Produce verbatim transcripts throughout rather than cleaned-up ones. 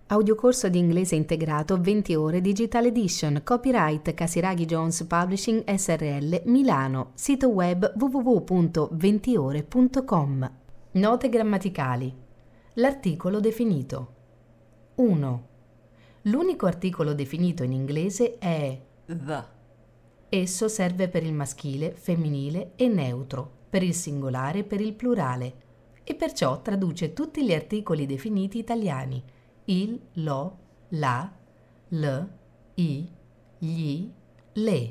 Audiocorso di inglese integrato venti ore Digital Edition, copyright Casiraghi Jones Publishing S R L Milano, sito web w w w punto ventiore punto com. Note grammaticali. L'articolo definito. uno. L'unico articolo definito in inglese è the. Esso serve per il maschile, femminile e neutro, per il singolare e per il plurale, e perciò traduce tutti gli articoli definiti italiani: il, lo, la, l, i, gli, le.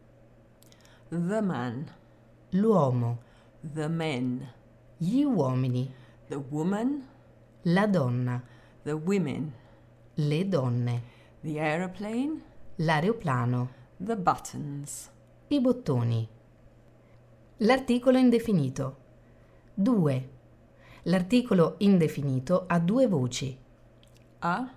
The man, L'uomo, the men, gli uomini, the woman, la donna, the women, le donne, the aeroplane, l'aeroplano, the buttons. i bottoni. L'articolo indefinito. due. L'articolo indefinito ha due voci, A,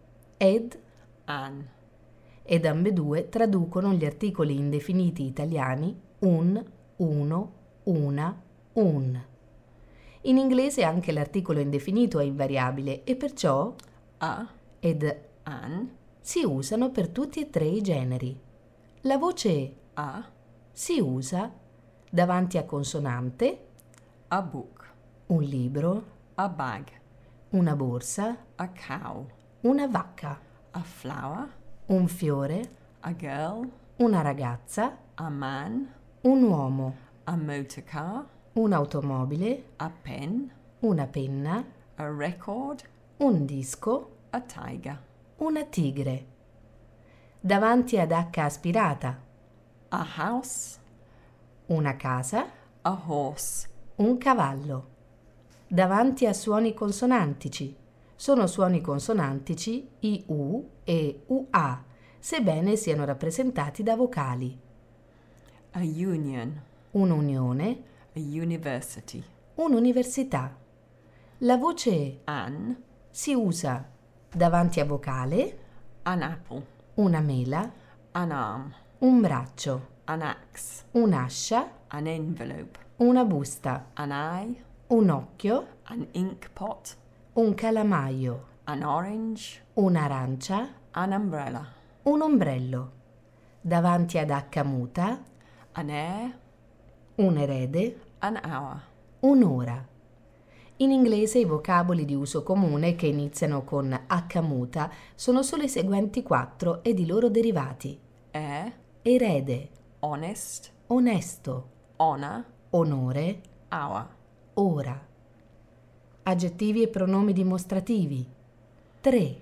ed, an. ed ambedue traducono gli articoli indefiniti italiani un, uno, una, un. In inglese anche l'articolo indefinito è invariabile e perciò A, ed, an, si usano per tutti e tre i generi. La voce a, si usa davanti a consonante, a book, un libro, a bag, una borsa, a cow, una vacca, a flower, un fiore, a girl, una ragazza, a man, un uomo, a motor car, un'automobile, a pen, una penna, a record, un disco, a tiger, una tigre. Davanti ad H aspirata, a house, una casa, a horse, un cavallo. Davanti a suoni consonantici. Sono suoni consonantici I U e U A, sebbene siano rappresentati da vocali. a union, Un'unione, a university, un'università. La voce an, si usa davanti a vocale, an apple, una mela, an arm, un braccio, an axe, un'ascia, an envelope, una busta, an eye, un occhio, an ink pot, un calamaio, an orange, un'arancia, an umbrella, un ombrello. Davanti ad H muta, an heir, un erede, an hour, un'ora. In inglese i vocaboli di uso comune che iniziano con H muta sono solo i seguenti quattro ed i loro derivati: heir, erede, honest, onesto, honor, onore, hour. ora. Aggettivi e pronomi dimostrativi. tre.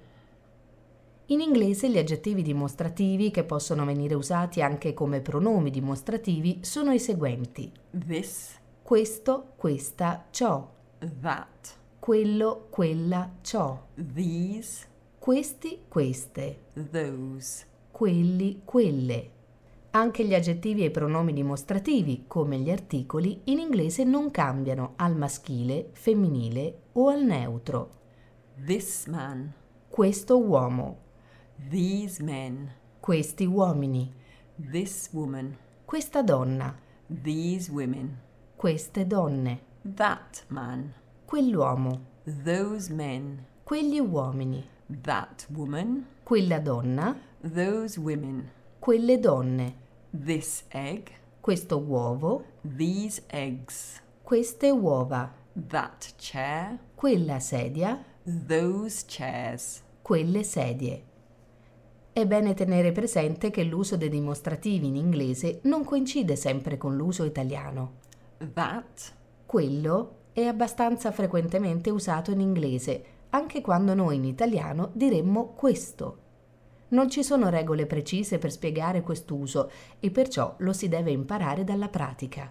In inglese gli aggettivi dimostrativi, che possono venire usati anche come pronomi dimostrativi, sono i seguenti: This, questo, questa, ciò, that, quello, quella, ciò, these, questi, queste, those. quelli, quelle. Anche gli aggettivi e i pronomi dimostrativi, come gli articoli, in inglese non cambiano al maschile, femminile o al neutro. This man, Questo uomo, these men, questi uomini, this woman, questa donna, these women, queste donne, that man, quell'uomo, those men, quegli uomini, that woman, quella donna, those women, quelle donne, this egg, questo uovo, these eggs, queste uova, that chair, quella sedia, those chairs. quelle sedie. È bene tenere presente che l'uso dei dimostrativi in inglese non coincide sempre con l'uso italiano. That, Quello è abbastanza frequentemente usato in inglese, anche quando noi in italiano diremmo questo. Non ci sono regole precise per spiegare quest'uso e perciò lo si deve imparare dalla pratica.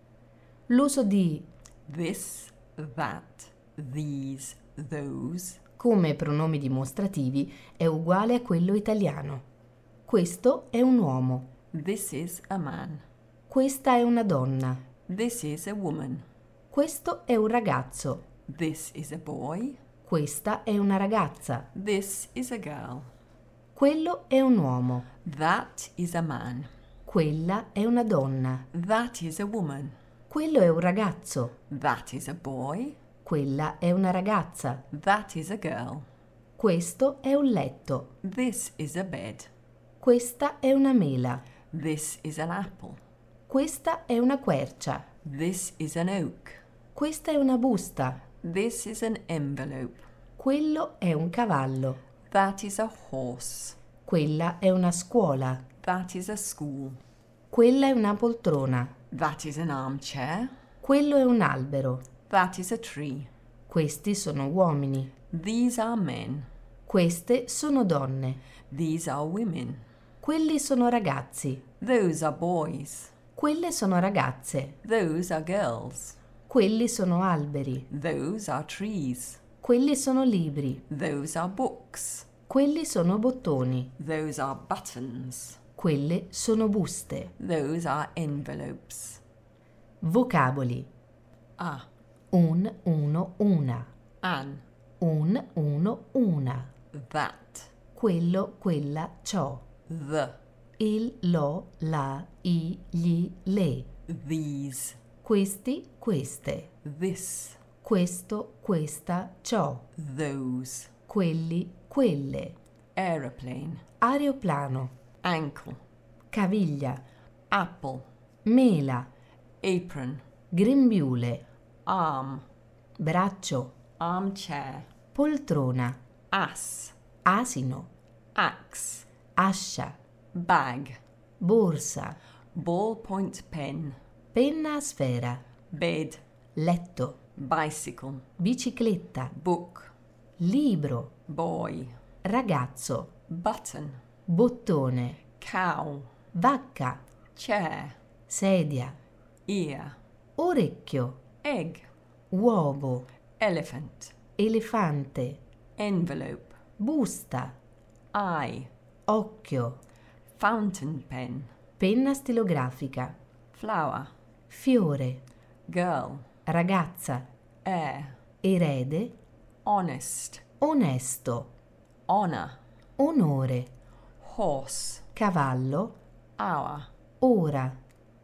L'uso di this, that, these, those, come pronomi dimostrativi è uguale a quello italiano. Questo è un uomo. this is a man, Questa è una donna. this is a woman, Questo è un ragazzo. this is a boy, Questa è una ragazza. this is a girl, Quello è un uomo. that is a man, Quella è una donna. that is a woman, Quello è un ragazzo. that is a boy, Quella è una ragazza. that is a girl, Questo è un letto. This is a bed. Questa è una mela. This is an apple. Questa è una quercia. This is an oak. Questa è una busta. This is an envelope. Quello è un cavallo. That is a horse. Quella è una scuola. That is a school. Quella è una poltrona. That is an armchair. Quello è un albero. That is a tree. Questi sono uomini. These are men. Queste sono donne. These are women. Quelli sono ragazzi. Those are boys. Quelle sono ragazze. Those are girls. Quelli sono alberi. Those are trees. Quelli sono libri. Those are books. Quelli sono bottoni. Those are buttons. Quelle sono buste. Those are envelopes. Vocaboli. A. Un, uno, una. An. Un, uno, una. That. Quello, quella, ciò. The. Il, lo, la, i, gli, le. These. Questi, queste. This. Questo, questa, ciò. Those. Quelli, quelle. Aeroplane. Aeroplano. Ankle. Caviglia. Apple. Mela. Apron. Grembiule. Arm. Braccio. Armchair. Poltrona. Ass. Asino. Axe. Ascia. Bag. Borsa. Ballpoint pen. Penna a sfera. Bed. Letto. Bicycle. Bicicletta. Book. Libro. Boy. Ragazzo. Button. Bottone. Cow. Vacca. Chair. Sedia. Ear. Orecchio. Egg. Uovo. Elephant. Elefante. Envelope. Busta. Eye. Occhio. Fountain pen. Penna stilografica. Flower. Fiore. Girl. Ragazza. Heir. Erede. Honest. Onesto. Honor. Onore. Horse. Cavallo. Hour. Ora.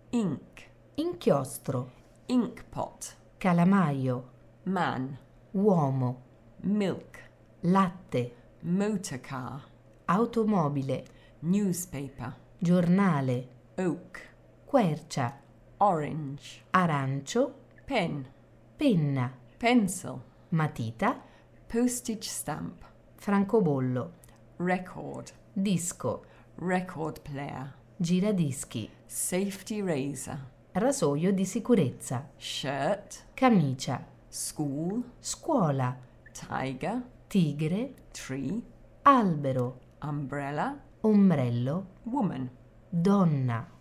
Ink. Inchiostro. Inkpot. Calamaio. Man. Uomo. Milk. Latte. Motor car. Automobile. Newspaper. Giornale. Oak. Quercia. Orange. Arancio. Pen. Penna. Pencil. Matita. Postage stamp. Francobollo. Record. Disco. Record player. Giradischi. Safety razor. Rasoio di sicurezza. Shirt. Camicia. School. Scuola. Tiger. Tigre. Tree. Albero. Umbrella. Ombrello. Woman. Donna.